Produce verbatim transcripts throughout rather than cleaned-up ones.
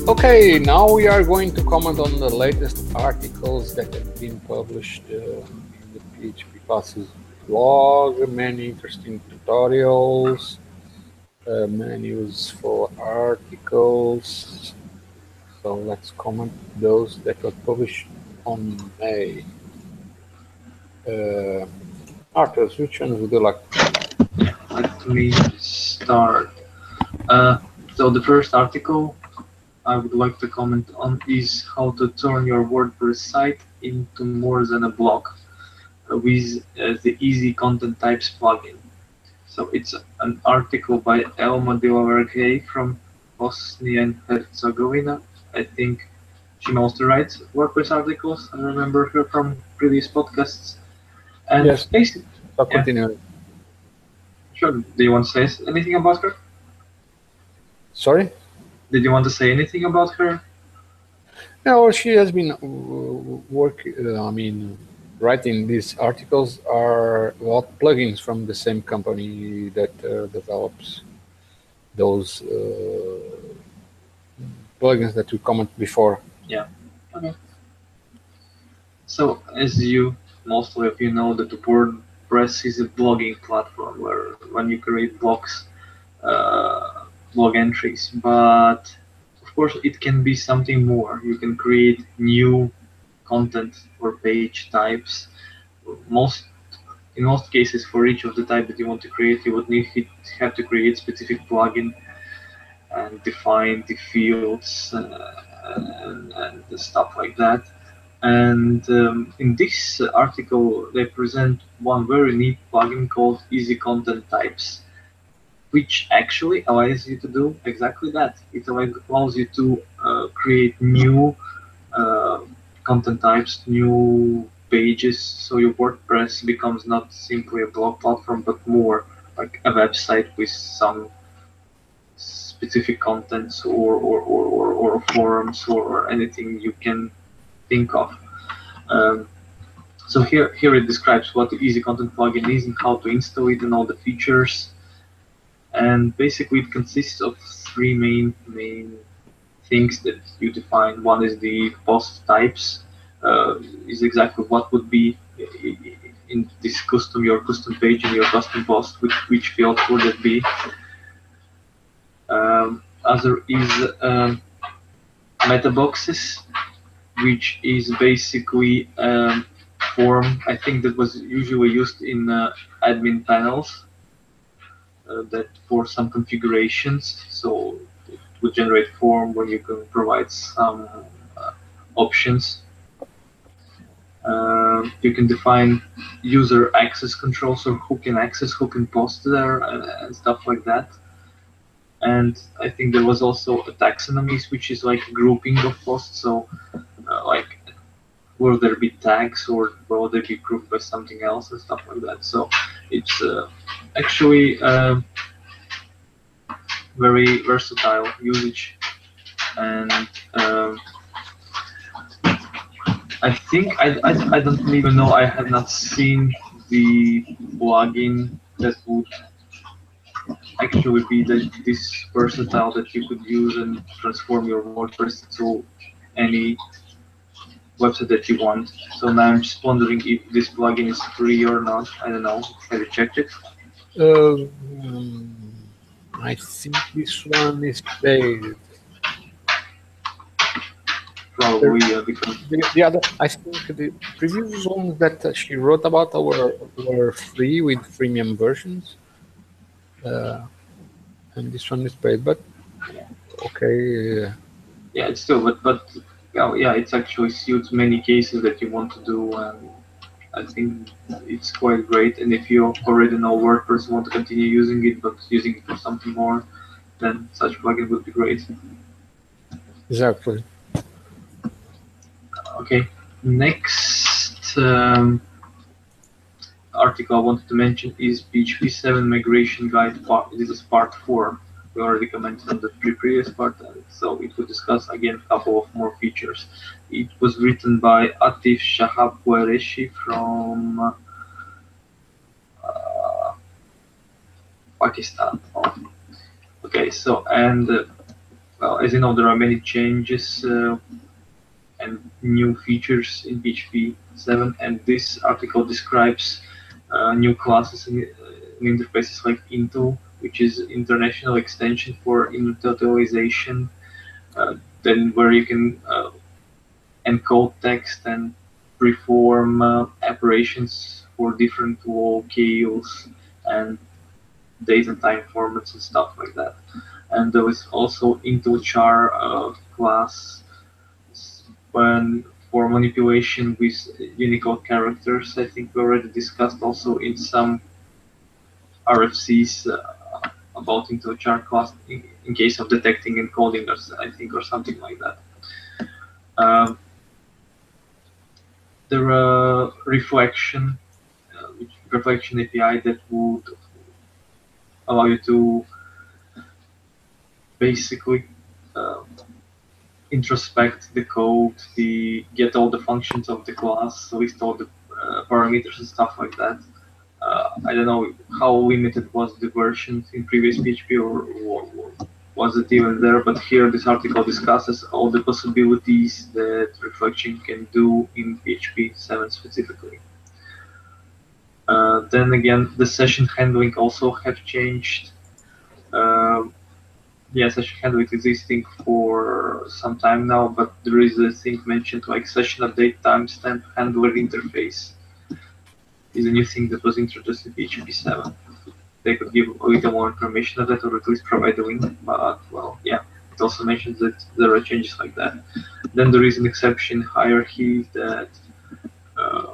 Okay, now we are going to comment on the latest articles that have been published uh, in the P H P Classes blog. Many interesting tutorials, uh, many useful articles. So let's comment those that were published on May. Uh, Arthurs, which ones would you like? Let me start. Uh, so the first article I would like to comment on is how to turn your WordPress site into more than a blog uh, with uh, the Easy Content Types plugin. So it's an article by Elma Dilavergay from Bosnia and Herzegovina. I think she mostly writes WordPress articles. I remember her from previous podcasts. And Yes, basically, I'll yeah, continue. sure. Do you want to say anything about her? Sorry? Did you want to say anything about her? No, she has been uh, work. Uh, I mean, writing these articles are about plugins from the same company that uh, develops those uh, plugins that we commented before. Yeah. Okay. So, as you mostly of you know, that WordPress is a blogging platform where when you create blogs, uh, blog entries, but of course it can be something more. You can create new content or page types. Most in most cases, for each of the type that you want to create, you would need to have to create specific plugin and define the fields uh, and, and the stuff like that. And um, in this article, they present one very neat plugin called Easy Content Types, which actually allows you to do exactly that. It allows you to uh, create new uh, content types, new pages, so your WordPress becomes not simply a blog platform, but more like a website with some specific contents or, or, or, or, or forums or anything you can think of. Um, so here, here it describes what the Easy Content plugin is and how to install it and all the features. And basically it consists of three main main things that you define. One is the post types, uh, is exactly what would be in this custom, your custom page and your custom post, which, which field would it be. Um, other is um, meta boxes, which is basically a form, I think that was usually used in uh, admin panels uh, that for some configurations. So it would generate form where you can provide some uh, options. Um, you can define user access controls, or who can access, who can post there, and, and stuff like that. And I think there was also a taxonomies, which is like a grouping of posts. So uh, like, will there be tags, or will they be grouped by something else and stuff like that. So it's uh, actually uh, very versatile usage. And um, I think I, I, I don't even know, I have not seen the plugin that would actually be the, this versatile that you could use and transform your WordPress to any website that you want. So now I'm just wondering if this plugin is free or not. I don't know. Have you checked it? Um, I think this one is paid. Probably, yeah, because The, the other, I think the previous ones that uh, she wrote about were were free with freemium versions, uh, and this one is paid. But okay, uh, yeah, it's still, but but yeah, yeah, it's actually suits many cases that you want to do, and I think it's quite great. And if you already know WordPress, want to continue using it, but using it for something more, then such plugin would be great. exactly. Okay, next um, article I wanted to mention is P H P seven Migration Guide. Part, this is part four. We already commented on the previous part, and so it will discuss again a couple of more features. It was written by Atif Shahab Qureshi from uh, Pakistan. Oh, okay, so and uh, well, as you know, there are many changes uh, and new features in P H P seven, and this article describes uh, new classes in, uh, in interfaces like Intel, which is international extension for intertotalization, uh, then where you can uh, encode text and perform uh, operations for different locales and date and time formats and stuff like that. And there was also IntelChar uh, class when for manipulation with Unicode characters. I think we already discussed also in some R F Cs uh, about IntelChar class in, in case of detecting encoding, or I think, or something like that. Um, there are reflection, uh, which reflection A P I that would allow you to basically uh, introspect the code, the get all the functions of the class, list all the uh, parameters and stuff like that. Uh, I don't know how limited was the version in previous P H P, or, or, or was it even there, but here this article discusses all the possibilities that reflection can do in P H P seven specifically. Uh, then again, the session handling also have changed. Um, yeah, session handling is existing for some time now, but there is a thing mentioned like session update timestamp handler interface is a new thing that was introduced in P H P seven. They could give a little more information of that, or at least provide a link, but well, yeah, it also mentions that there are changes like that. Then there is an exception hierarchy that uh,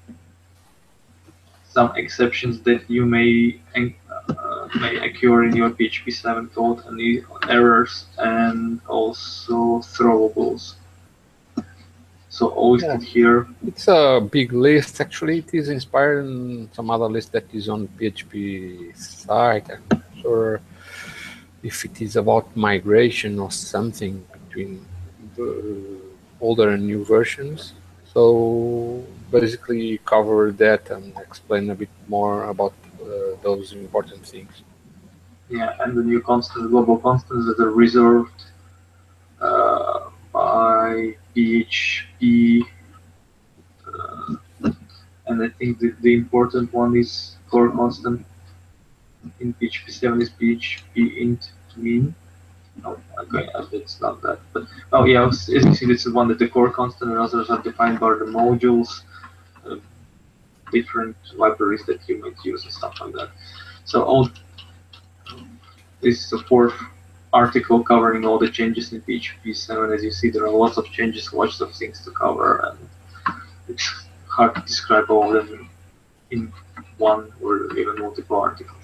some exceptions that you may uh, may occur in your P H P seven code, and errors, and also throwables. So all listed yeah. here. It's a big list. Actually, it is inspired in some other list that is on P H P site. I'm not sure if it is about migration or something between the older and new versions. So basically cover that and explain a bit more about uh, those important things. Yeah, and the new constants, global constants that are reserved uh, by P H P. Uh, and I think the, the important one is core constant in P H P seven is P H P int min. Oh, okay, it's not that, but oh yeah, as you see, this is one that the core constant and others are defined by the modules, uh, different libraries that you might use and stuff like that. So all this is the fourth article covering all the changes in P H P seven. As you see, there are lots of changes, lots of things to cover, and it's hard to describe all of them in one or even multiple articles.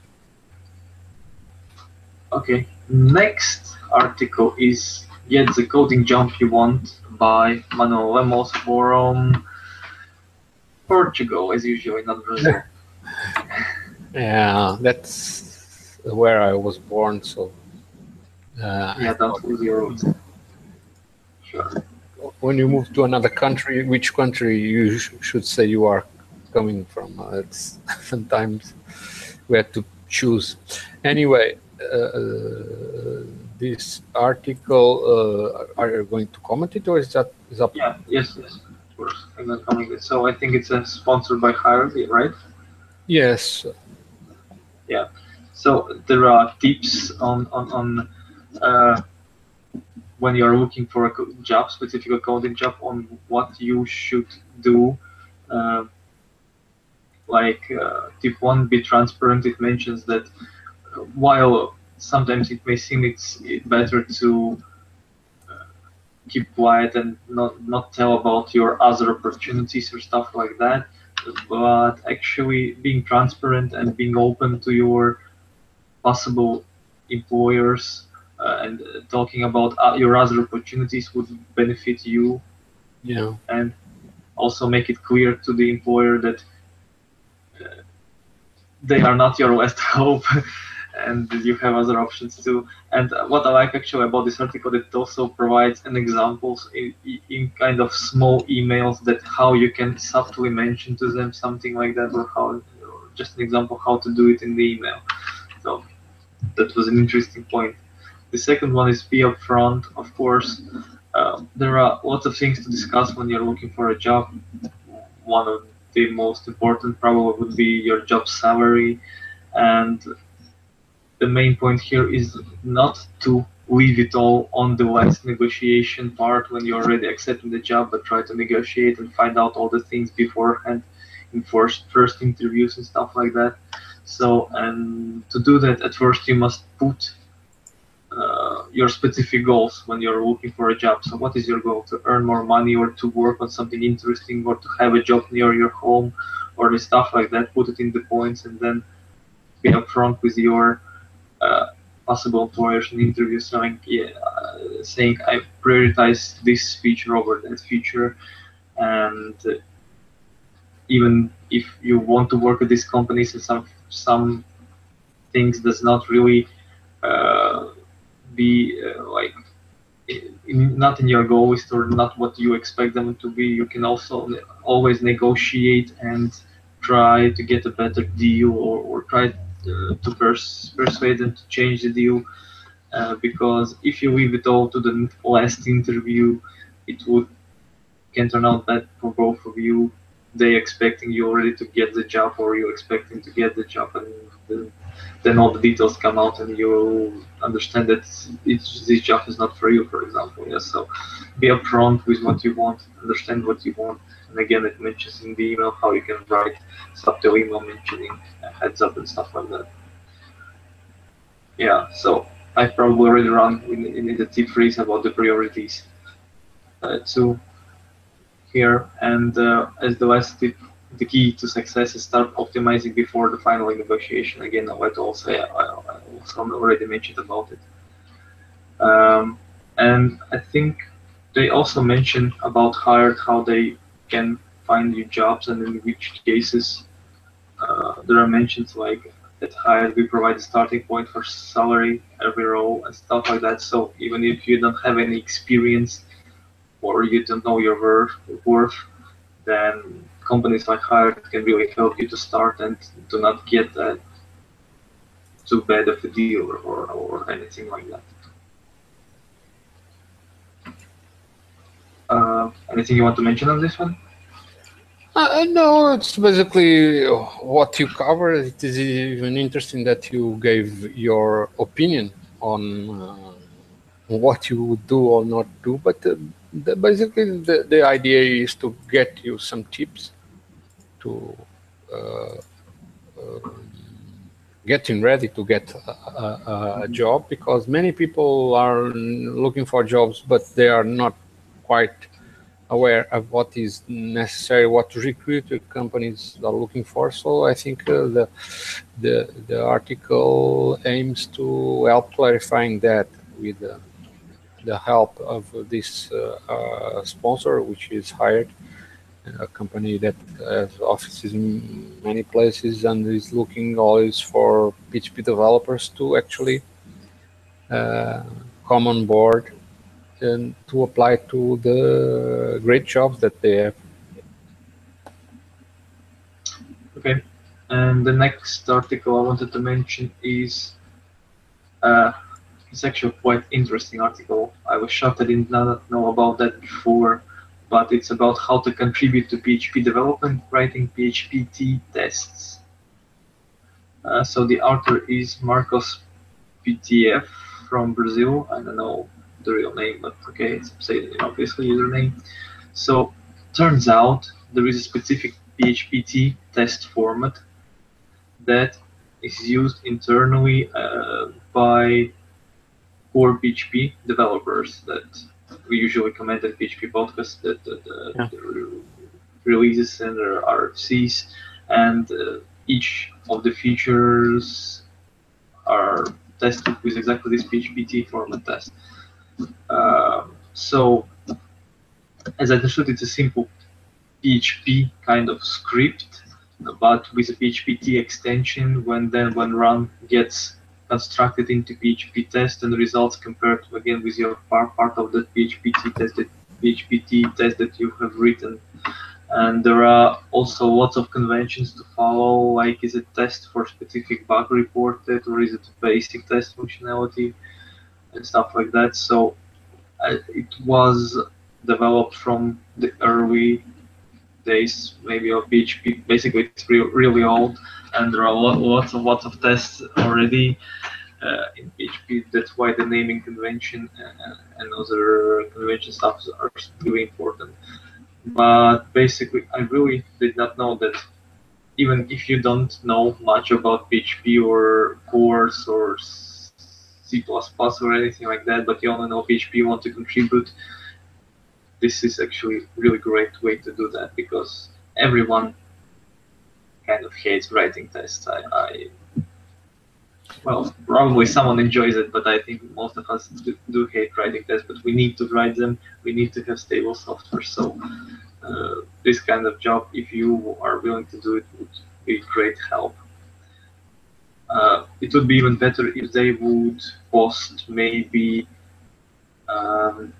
Okay, next article is Get the Coding Jump You Want by Manuel Lemos from Portugal, as usual, not Brazil. Yeah, that's where I was born, so... Uh, yeah, don't lose your roots. Sure. When you move to another country, which country you sh should say you are coming from? Uh, it's sometimes we have to choose. Anyway, uh, this article, uh, are you going to comment it, or is that is up? Yeah, yes, yes, of course. I'm not commenting it. So I think it's uh, sponsored by Hierarchy, right? Yes. Yeah. So there are tips on on on. Uh, when you're looking for a job, specific coding job, on what you should do. Uh, like uh, tip one, be transparent. It mentions that uh, while sometimes it may seem it's better to uh, keep quiet and not, not tell about your other opportunities or stuff like that, but actually being transparent and being open to your possible employers Uh, and uh, talking about uh, your other opportunities would benefit you. Yeah. And also make it clear to the employer that uh, they are not your last hope, and you have other options too. And uh, what I like actually about this article, that it also provides an examples in, in kind of small emails that how you can subtly mention to them something like that, or how, or just an example how to do it in the email. So that was an interesting point. The second one is be upfront. Of course, uh, there are lots of things to discuss when you're looking for a job. One of the most important probably would be your job salary, and the main point here is not to leave it all on the last negotiation part when you're already accepting the job, but try to negotiate and find out all the things beforehand in first first interviews and stuff like that. So, and to do that, at first you must put uh, your specific goals when you're looking for a job. So, what is your goal? To earn more money, or to work on something interesting, or to have a job near your home, or the stuff like that. Put it in the points, and then be upfront with your uh, possible employers in interviews, saying, yeah, uh, saying I prioritize this feature over that feature, and uh, even if you want to work at these companies and some some things does not really uh, be uh, like in, not in your goal list or not what you expect them to be, you can also always negotiate and try to get a better deal, or, or try uh, to pers persuade them to change the deal, uh, because if you leave it all to the last interview, it would can turn out bad for both of you. They expecting you already to get the job, or you expecting to get the job, and the, then all the details come out, and you understand that it's, this job is not for you, for example. Yes, so be upfront with what you want, understand what you want, and again, it mentions in the email how you can write subtle email mentioning a heads up and stuff like that. Yeah, so I've probably already run in, in the tip phrase about the priorities uh, too. Here, and uh, as the last tip, the key to success is start optimizing before the final negotiation. Again, I'll also, I, I also already mentioned about it. Um, and I think they also mention about Hired, how they can find you jobs, and in which cases uh, there are mentions like at Hired we provide a starting point for salary, every role, and stuff like that. So even if you don't have any experience, or you don't know your worth, worth, then companies like Hired can really help you to start and to not get that too bad of a deal, or, or anything like that. Uh, anything you want to mention on this one? Uh, no, it's basically what you covered. It is even interesting that you gave your opinion on uh, what you would do or not do, but uh, the, basically the, the idea is to get you some tips to uh, uh, getting ready to get a, a, a job, because many people are looking for jobs, but they are not quite aware of what is necessary, what recruiter companies are looking for. So I think uh, the, the the article aims to help clarifying that with uh, the help of this uh, uh, sponsor, which is Hired, a company that has offices in many places and is looking always for P H P developers to actually uh, come on board and to apply to the great jobs that they have. Okay, and the next article I wanted to mention is uh, it's actually a quite interesting article. I was shocked I did not know about that before, but it's about how to contribute to P H P development, writing P H P T tests. Uh, so the author is Marcos P T F from Brazil. I don't know the real name, but okay, it's pseudonym, obviously username. So turns out there is a specific P H P T test format that is used internally uh, by core P H P developers that we usually comment at P H P Podcast, that the, the, yeah. the releases and their R F Cs, and uh, each of the features are tested with exactly this P H P T format test. Uh, so, as I understood, it's a simple P H P kind of script, but with a P H P T extension. When then when run gets constructed into P H P test, and the results compared to, again, with your part part of the P H P T test, that P H P T test that you have written. And there are also lots of conventions to follow, like is it test for specific bug reported, or is it basic test functionality? and stuff like that. So uh, it was developed from the early days, maybe of P H P. Basically, it's re really old, and there are lots of lots of tests already uh, in P H P. That's why the naming convention uh, and other convention stuff are really important. But basically, I really did not know that even if you don't know much about P H P or Cores or C plus plus or anything like that, but you only know P H P, you want to contribute, this is actually a really great way to do that, because everyone kind of hates writing tests. I, I well, probably someone enjoys it, but I think most of us do, do hate writing tests, but we need to write them. We need to have stable software. So uh, this kind of job, if you are willing to do it, would be great help. Uh, it would be even better if they would post maybe um,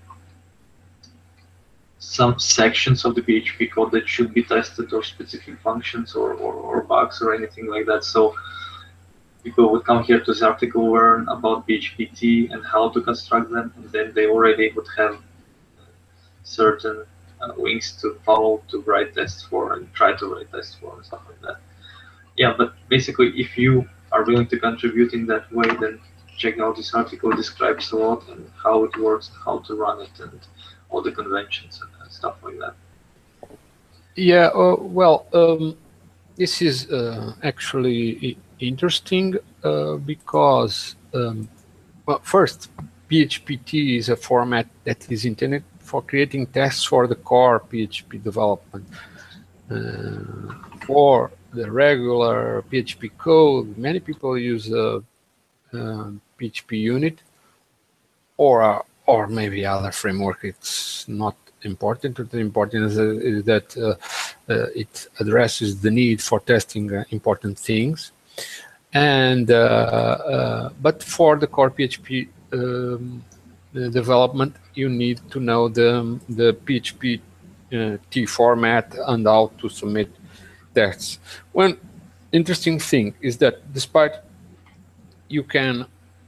some sections of the P H P code that should be tested, or specific functions or, or, or bugs or anything like that. So people would come here to this article, learn about P H P T and how to construct them, and then they already would have certain uh, links to follow to write tests for and try to write tests for and stuff like that. Yeah, but basically, if you are willing to contribute in that way, then check out this article. It describes a lot and how it works, how to run it, and all the conventions and, and stuff like that. Yeah, uh, well, um, this is uh, actually interesting uh, because, um, well, first, P H P T is a format that is intended for creating tests for the core P H P development. Uh, for the regular P H P code, many people use a, a P H P unit or a, or maybe other framework. It's not important. The important is, uh, is that uh, uh, it addresses the need for testing uh, important things. And uh, uh, but for the core P H P um, the development, you need to know the the P H P uh, T format and how to submit tests. One interesting thing is that despite you can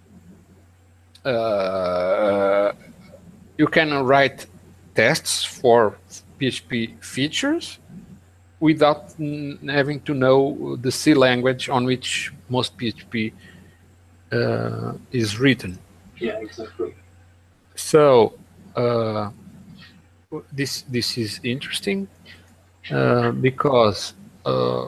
uh, you can write tests for P H P features without having to know the C language on which most P H P uh, is written. Yeah, exactly. So uh, this this is interesting uh, because uh,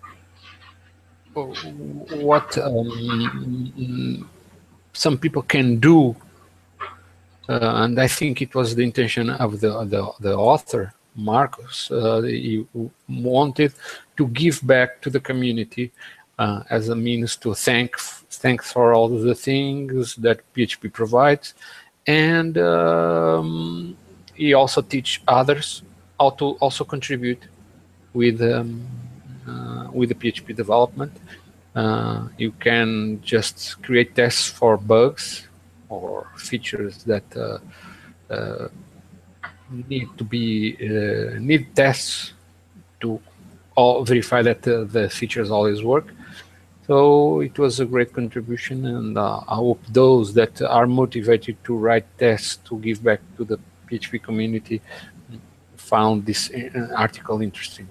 what um, some people can do, uh, and I think it was the intention of the the, the author, Marcus. Uh, he wanted to give back to the community uh, as a means to thank thanks for all the things that P H P provides, and um, he also teach others how to also contribute with um, uh, with the P H P development. Uh, you can just create tests for bugs or features that uh, uh, need to be uh, need tests to all verify that uh, the features always work. So it was a great contribution, and uh, I hope those that are motivated to write tests to give back to the P H P community found this uh, article interesting.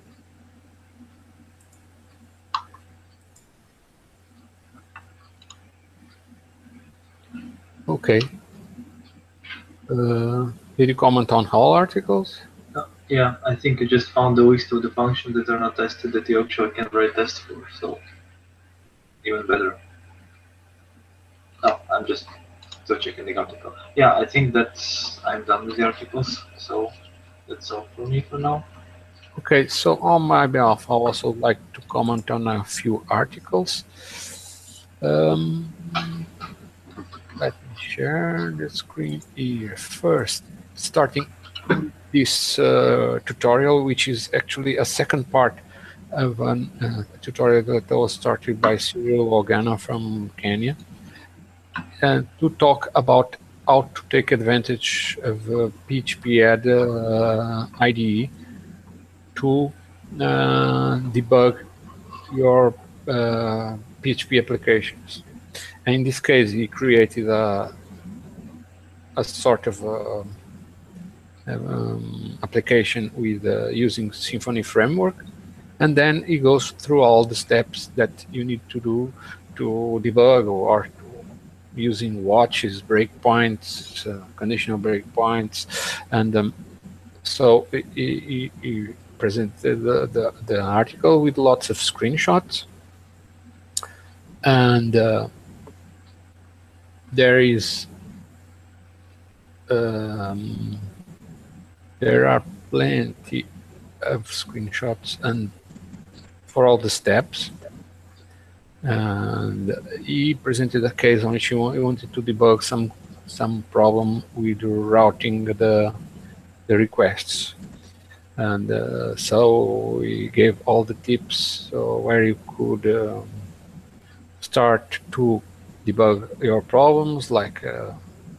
Okay. Uh, did you comment on all articles? Uh, yeah, I think I just found the list of the functions that are not tested that you actually can write tests for, so even better. No, I'm just still checking the article. Yeah, I think that's I'm done with the articles, so that's all for me for now. Okay, so on my behalf, I also like to comment on a few articles. Um, let me share the screen here first. Starting this uh, tutorial, which is actually a second part of a uh, tutorial that was started by Cyril Ogana from Kenya, and to talk about how to take advantage of uh, P H P Add uh, I D E to uh, debug your uh, P H P applications. And in this case, he created a, a sort of uh, um, application with uh, using Symfony framework, and then it goes through all the steps that you need to do to debug or using watches, breakpoints, uh, conditional breakpoints, and um, so he, he presented the, the, the article with lots of screenshots, and uh, there is um, there are plenty of screenshots and for all the steps. And he presented a case on which he wanted to debug some some problem with routing the the requests, and uh, so he gave all the tips so where you could um, start to debug your problems, like uh,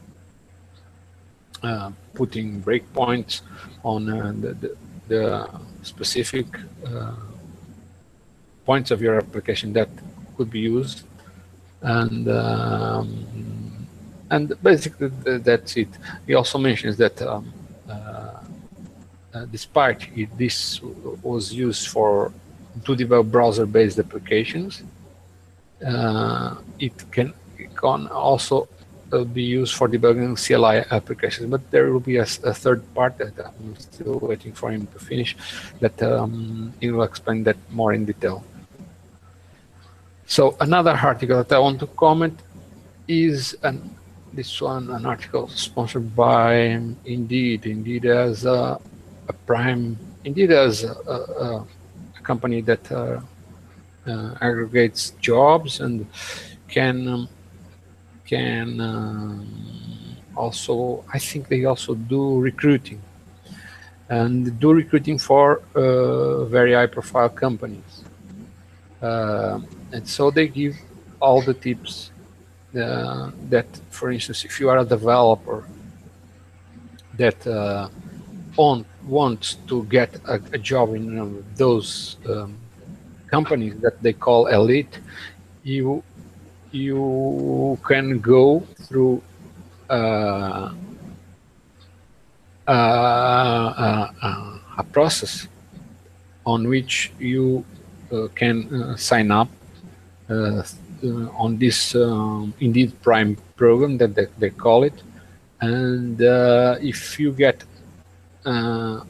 uh, putting breakpoints on uh, the, the, the specific uh, points of your application that could be used, and um, and basically that's it. He also mentions that um, uh, uh, despite it, this was used for to develop browser-based applications, uh, it can it can also uh, be used for debugging C L I applications. But there will be a, a third part that I'm still waiting for him to finish, that um, he will explain that more in detail. So another article that I want to comment is an, this one, an article sponsored by Indeed. Indeed as a, a prime, Indeed as a, a, a company that uh, uh, aggregates jobs and can um, can um, also, I think they also do recruiting and do recruiting for uh, very high-profile companies. Uh, and so they give all the tips uh, that, for instance, if you are a developer that uh, on, wants to get a, a job in um, those um, companies that they call elite, you you can go through uh, uh, uh, uh, a process on which you uh, can uh, sign up uh, uh, on this um, Indeed Prime program that they, they call it, and uh, if you get uh,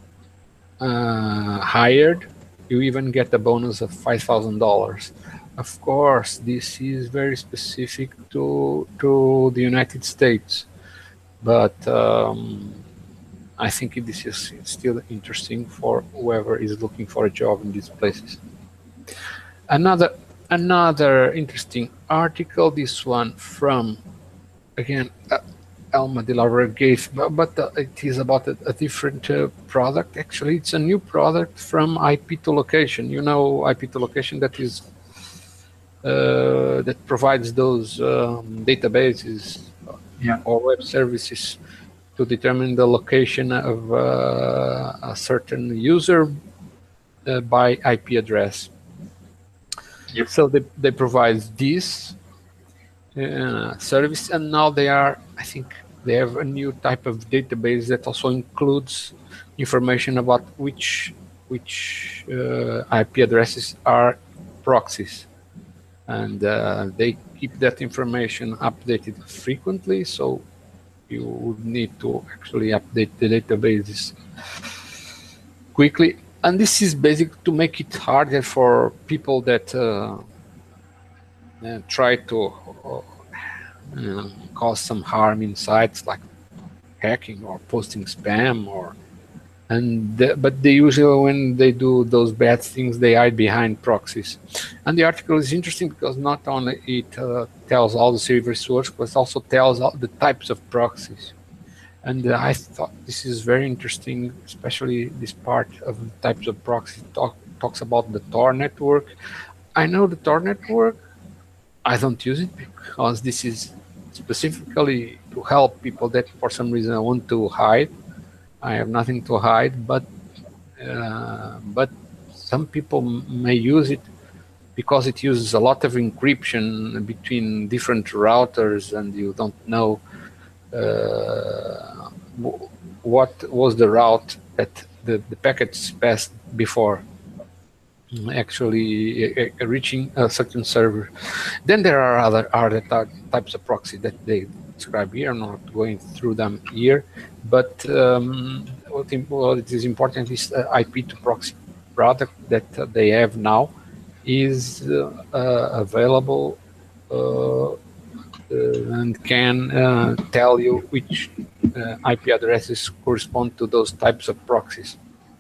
uh, hired, you even get a bonus of five thousand dollars. Of course, this is very specific to to the United States, but um, I think this is still interesting for whoever is looking for a job in these places. Another another interesting article, this one from again uh, Elma de la Regueif, but, but uh, it is about a, a different uh, product. Actually, it's a new product from I P to Location. You know, I P to Location, that is uh, that provides those um, databases yeah. or web services to determine the location of uh, a certain user uh, by I P address. Yep. So they, they provide this uh, service, and now they are, I think, they have a new type of database that also includes information about which which uh, I P addresses are proxies, and uh, they keep that information updated frequently. So you would need to actually update the databases quickly, and this is basic to make it harder for people that uh, uh, try to uh, uh, cause some harm in sites, like hacking or posting spam, or and the, but they usually, when they do those bad things, they hide behind proxies. And the article is interesting because not only it uh, tells all the server source, but it also tells all the types of proxies. And uh, I thought this is very interesting, especially this part of the types of proxies. Talk, talks about the Tor network. I know the Tor network. I don't use it because this is specifically to help people that for some reason want to hide. I have nothing to hide, but uh, but some people may use it because it uses a lot of encryption between different routers, and you don't know uh, what was the route that the, the packets passed before actually uh, reaching a certain server. Then there are other, other types of proxy that they describe here. I'm not going through them here, but um, what, what is important is uh, I P to proxy product that uh, they have now is uh, uh, available uh, uh, and can uh, tell you which uh, I P addresses correspond to those types of proxies.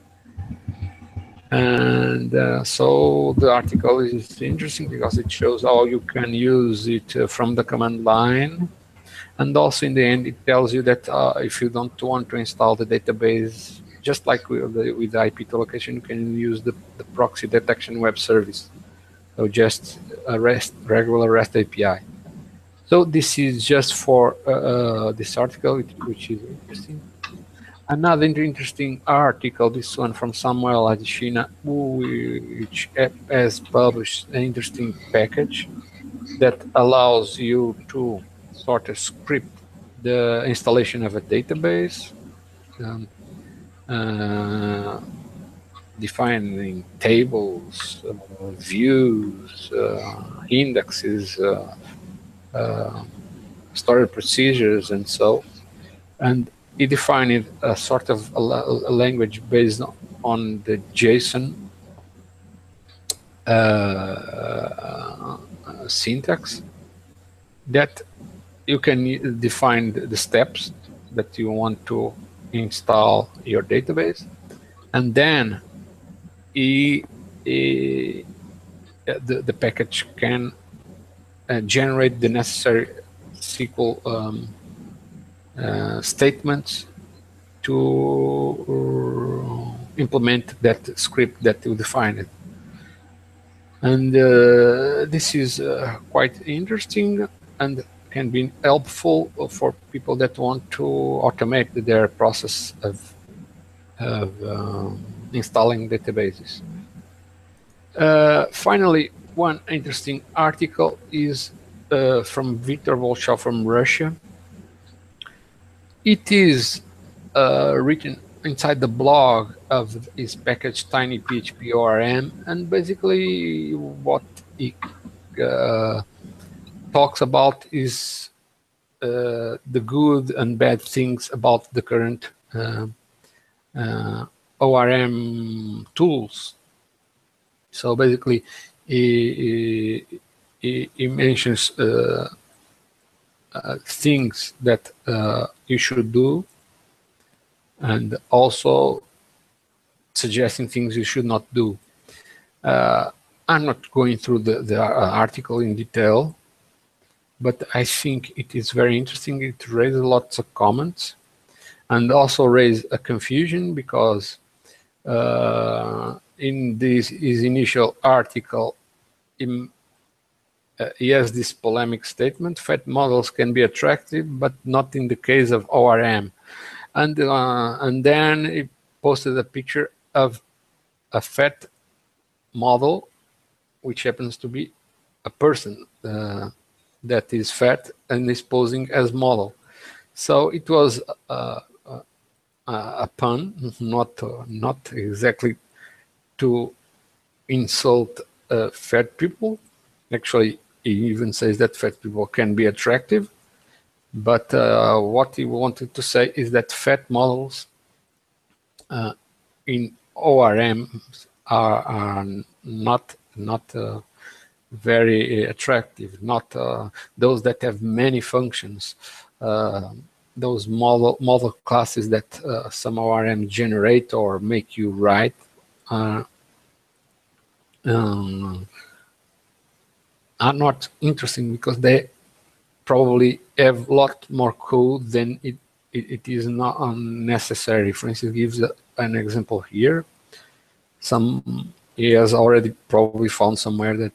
And uh, so the article is interesting because it shows how you can use it uh, from the command line. And also in the end, it tells you that uh, if you don't want to install the database, just like with the, with the I P to location, you can use the, the proxy detection web service. So just a REST, regular REST A P I. So this is just for uh, this article, which is interesting. Another interesting article, this one from Samuel Adesina, which has published an interesting package that allows you to sort of script the installation of a database, um, uh, defining tables, uh, views, uh, indexes, uh, uh, storage procedures, and so. And he defined a sort of a, a language based on the JSON uh, uh, syntax that you can define the steps that you want to install your database, and then he, he, the, the package can uh, generate the necessary S Q L um, Uh, statements to uh, implement that script that you defined. And uh, this is uh, quite interesting and can be helpful for people that want to automate their process of, of um, installing databases. Uh, finally, one interesting article is uh, from Viktor Volchov from Russia. It is uh, written inside the blog of his package TinyPHP O R M, and basically what he uh, talks about is uh, the good and bad things about the current uh, uh, O R M tools. So basically, he, he, he mentions uh, uh, things that uh, you should do, and also suggesting things you should not do. Uh, I'm not going through the, the article in detail, but I think it is very interesting. It raises lots of comments and also raised a confusion because uh, in this his initial article, in, uh, he has this polemic statement: fat models can be attractive, but not in the case of O R M. And uh, and then he posted a picture of a fat model, which happens to be a person uh, that is fat and is posing as model. So it was uh, a, a pun, not uh, not exactly to insult uh, fat people. Actually, he even says that fat people can be attractive. But uh, what he wanted to say is that fat models uh, in O R M are, are not not uh, very attractive. Not uh, those that have many functions. Uh, those model model classes that uh, some O R M generate or make you write uh, um, are not interesting because they probably have a lot more code than it, it, it is not unnecessary. For instance, gives a, an example here. Some he has already probably found somewhere that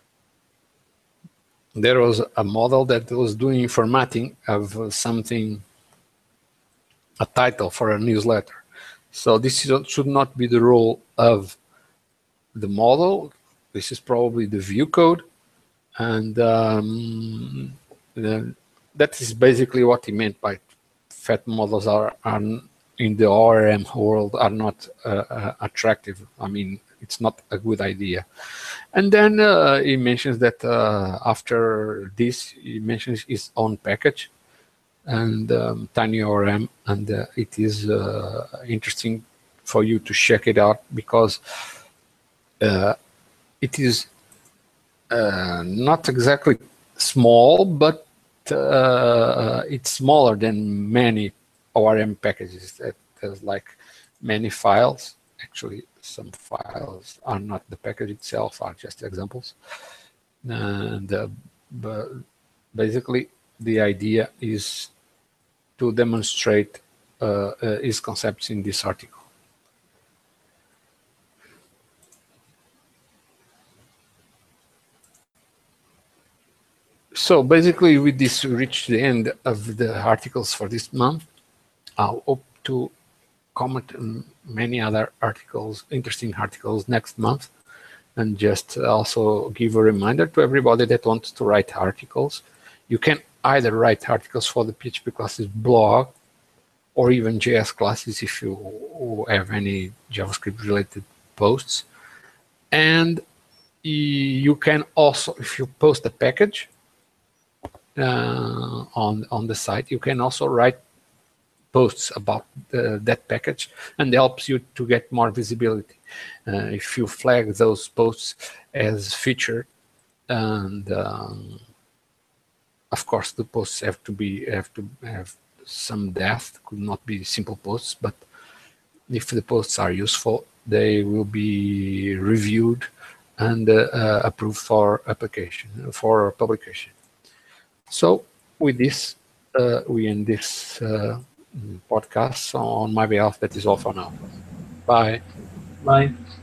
there was a model that was doing formatting of something, a title for a newsletter. So this should not be the role of the model. This is probably the view code, and um, the, that is basically what he meant by fat models are, are in the O R M world are not uh, uh, attractive. I mean, it's not a good idea. And then uh, he mentions that uh, after this, he mentions his own package and um, TinyORM, and uh, it is uh, interesting for you to check it out because uh, it is uh, not exactly small, but uh, it's smaller than many O R M packages. That there's like many files. Actually, some files are not the package itself, are just examples. And uh, but basically, the idea is to demonstrate uh, uh, his concepts in this article. So basically, with this, we reach the end of the articles for this month. I'll hope to comment on many other articles, interesting articles next month, and just also give a reminder to everybody that wants to write articles. You can either write articles for the P H P classes blog or even J S classes if you have any JavaScript related posts. And you can also, if you post a package uh, on, on the site, you can also write posts about uh, that package, and helps you to get more visibility. Uh, if you flag those posts as featured, and um, of course the posts have to be have to have some depth, could not be simple posts, but if the posts are useful, they will be reviewed and uh, uh, approved for application, for publication. So with this, uh, we end this uh, podcast. On my behalf, that is all for now. Bye. Bye.